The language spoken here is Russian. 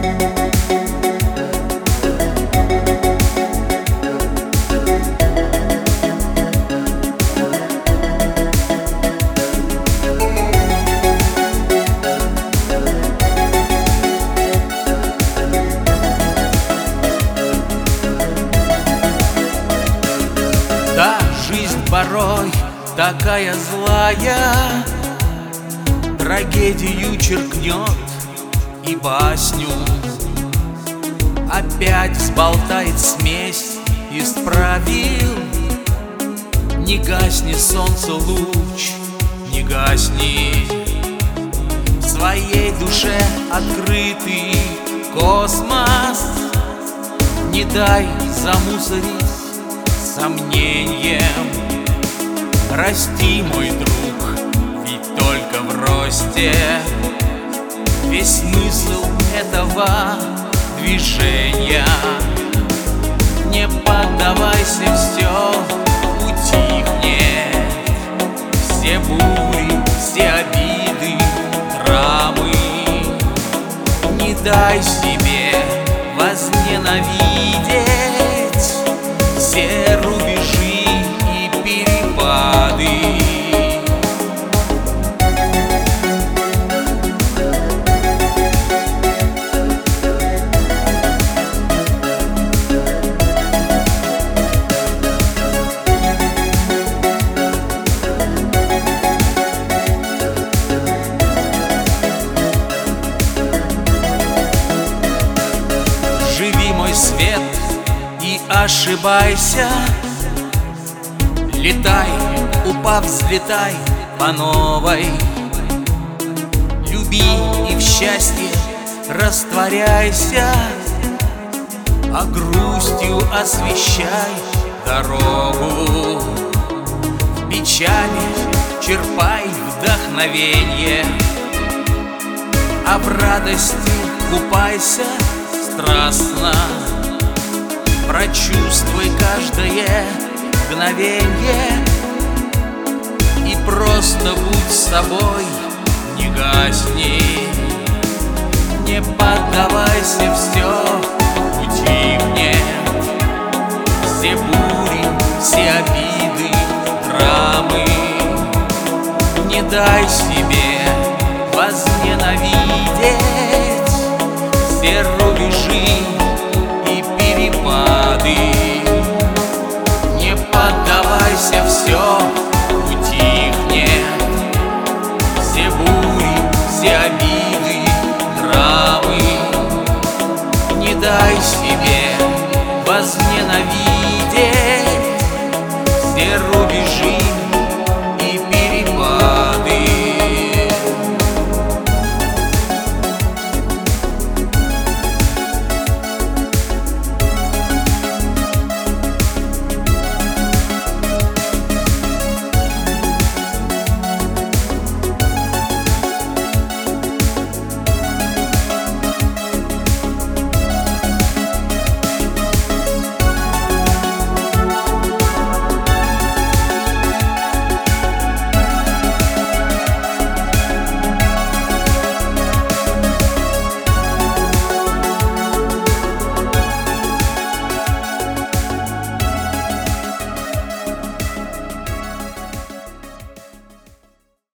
Да, жизнь порой такая злая, трагедию черкнет и басню. Опять взболтает смесь из правил. Не гасни, солнце, луч, не гасни. В своей душе открытый космос. Не дай замусорить сомнением. Расти, мой друг, ведь только в росте весь смысл этого движения. Не поддавайся, все утихнет. Все бури, все обиды, драмы. Не дай себе возненавидеть все рубежи и перепады. Живи, мой свет, и ошибайся. Летай, упав, взлетай по новой. Люби и в счастье растворяйся, а грустью освещай дорогу. В печали черпай вдохновенье, а в радости купайся страстно. Прочувствуй каждое мгновенье и просто будь с собой, не гасни. Не поддавайся, все утихнет. Все бури, все обиды, драмы. Не дай себе возненавидеть все рубежи